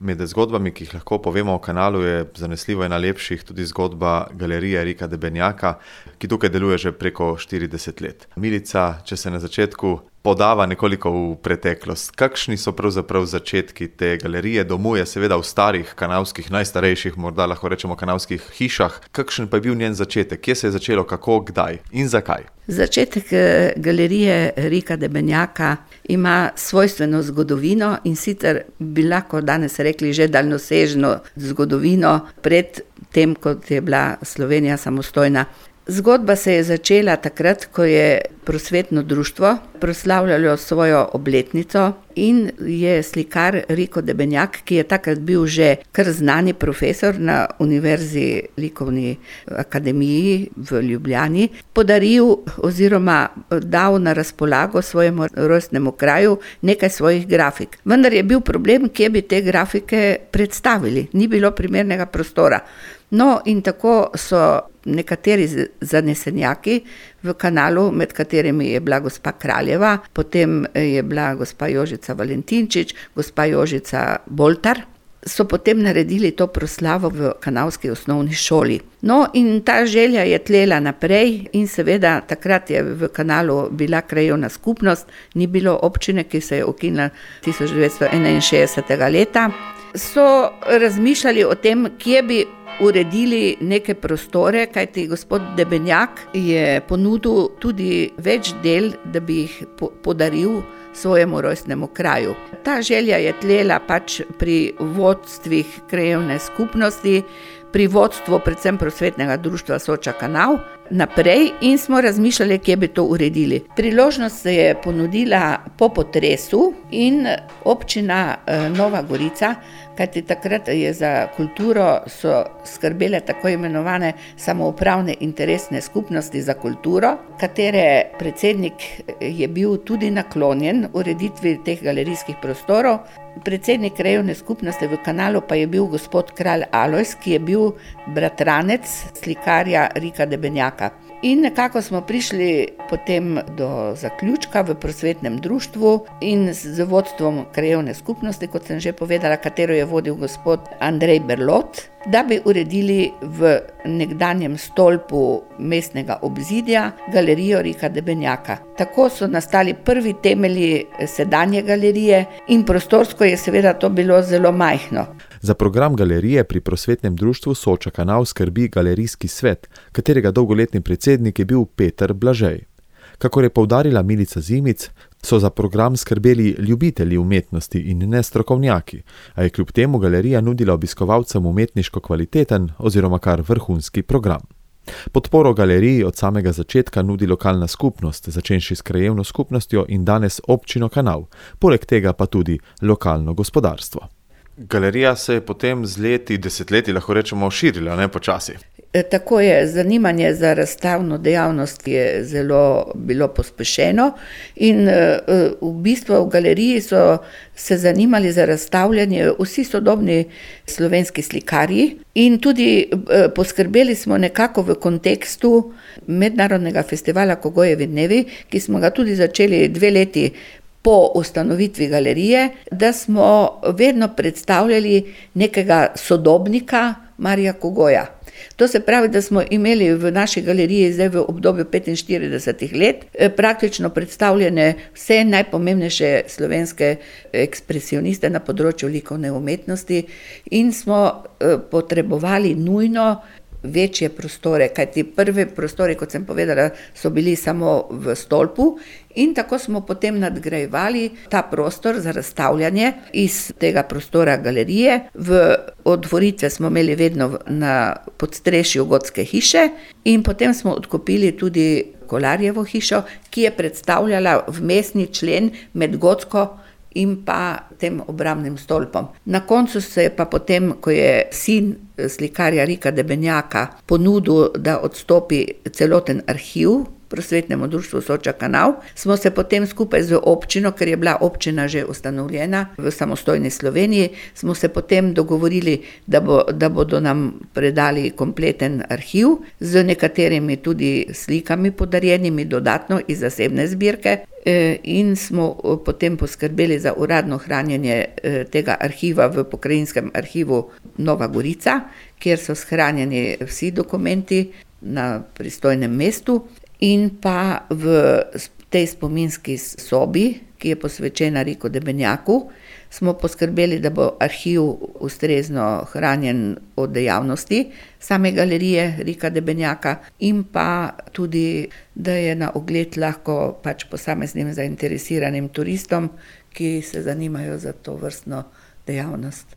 Med zgodbami, ki jih lahko povemo o Kanalu, je zanesljivo ena lepših tudi zgodba galerije Rika Debenjaka, ki tukaj deluje že preko 40 let. Milica, če se na začetku podava nekoliko v preteklost, kakšni so pravzaprav začetki te galerije? Domuje seveda v starih kanalskih, najstarejših, morda lahko rečemo kanalskih hišah. Kakšen pa je bil njen začetek? Kje se je začelo, kako, kdaj in zakaj? Začetek galerije Rika Debenjaka ima svojstveno zgodovino in sicer bi lahko danes rekli že daljnosežno zgodovino pred tem, kot je bila Slovenija samostojna. Zgodba se je začela takrat, ko je prosvetno društvo proslavljalo svojo obletnico in je slikar Riko Debenjak, ki je takrat bil že kar znani profesor na Univerzi likovni akademiji v Ljubljani, podaril oziroma dal na razpolago svojemu rojstnemu kraju nekaj svojih grafik. Vendar je bil problem, kje bi te grafike predstavili. Ni bilo primernega prostora. No, in tako so nekateri zanesenjaki v Kanalu, med katerimi je bila gospa Kraljeva, potem je bila gospa Jožica Valentinčič, gospa Jožica Boltar, so potem naredili to proslavo v kanalski osnovni šoli. No, in ta želja je tlela naprej in seveda takrat je v Kanalu bila krajevna skupnost, ni bilo občine, ki se je ukinila 1961. leta. So razmišljali o tem, kje bi uredili neke prostore, kajti gospod Debenjak je ponudil tudi več del, da bi jih podaril svojemu rojstnemu kraju. Ta želja je tlela pač pri vodstvih krajevne skupnosti, pri vodstvu predvsem prosvetnega društva Soča Kanal naprej in smo razmišljali, kje bi to uredili. Priložnost se je ponudila po potresu in občina Nova Gorica, kajti takrat je za kulturo so skrbele tako imenovane samoupravne interesne skupnosti za kulturo, katere predsednik je bil tudi naklonjen ureditvi teh galerijskih prostorov. Predsednik krajevne skupnosti v Kanalu pa je bil gospod Kralj Alojz, ki je bil bratranec slikarja Rika Debenjaka. In nekako smo prišli potem do zaključka v prosvetnem društvu in z vodstvom krajevne skupnosti, kot sem že povedala, katero je vodil gospod Andrej Berlot, da bi uredili v nekdanjem stolpu mestnega obzidja galerijo Rika Debenjaka. Tako so nastali prvi temelji sedanje galerije in prostorsko je seveda to bilo zelo majhno. Za program galerije pri prosvetnem društvu Soča Kanal skrbi galerijski svet, katerega dolgoletni predsednik je bil Peter Blažej. Kakor je poudarila Milica Zimic, so za program skrbeli ljubitelji umetnosti in ne strokovnjaki, a je kljub temu galerija nudila obiskovalcem umetniško kvaliteten oziroma kar vrhunski program. Podporo galeriji od samega začetka nudi lokalna skupnost, začenši s krajevno skupnostjo in danes občino Kanal, poleg tega pa tudi lokalno gospodarstvo. Galerija se je potem z leti, desetletji, lahko rečemo, širila, ne počasi. Tako je, zanimanje za razstavno dejavnost je zelo bilo pospešeno in v bistvu v galeriji so se zanimali za razstavljanje vsi sodobni slovenski slikarji in tudi poskrbeli smo nekako v kontekstu Mednarodnega festivala Kogojevi dnevi, ki smo ga tudi začeli 2 leti po ustanovitvi galerije, da smo vedno predstavljali nekega sodobnika Marija Kogoja. To se pravi, da smo imeli v naši galeriji zdaj v obdobju 45 let praktično predstavljene vse najpomembnejše slovenske ekspresioniste na področju likovne umetnosti in smo potrebovali nujno večje prostore, kajti prve prostore, kot sem povedala, so bili samo v stolpu in tako smo potem nadgrajevali ta prostor za razstavljanje iz tega prostora galerije. Od otvoritve smo imeli vedno na podstrešju Gotske hiše in potem smo odkupili tudi Kolarjevo hišo, ki je predstavljala vmesni člen med Gotsko in pa tem obrambnim stolpom. Na koncu se je pa potem, ko je sin slikarja Rika Debenjaka ponudil, da odstopi celoten arhiv prosvetnemu društvu Soča kanal, smo se potem skupaj z občino, ker je bila občina že ustanovljena v samostojni Sloveniji, smo se potem dogovorili, da bodo nam predali kompleten arhiv z nekaterimi tudi slikami podarjenimi dodatno iz zasebne zbirke. In smo potem poskrbeli za uradno hranjenje tega arhiva v Pokrajinskem arhivu Nova Gorica, kjer so shranjeni vsi dokumenti na pristojnem mestu, in pa v tej spominski sobi, ki je posvečena Riku Debenjaku, smo poskrbeli, da bo arhiv ustrezno hranjen od dejavnosti same galerije Rika Debenjaka in pa tudi, da je na ogled lahko pač posameznim zainteresiranim turistom, ki se zanimajo za to vrstno dejavnost.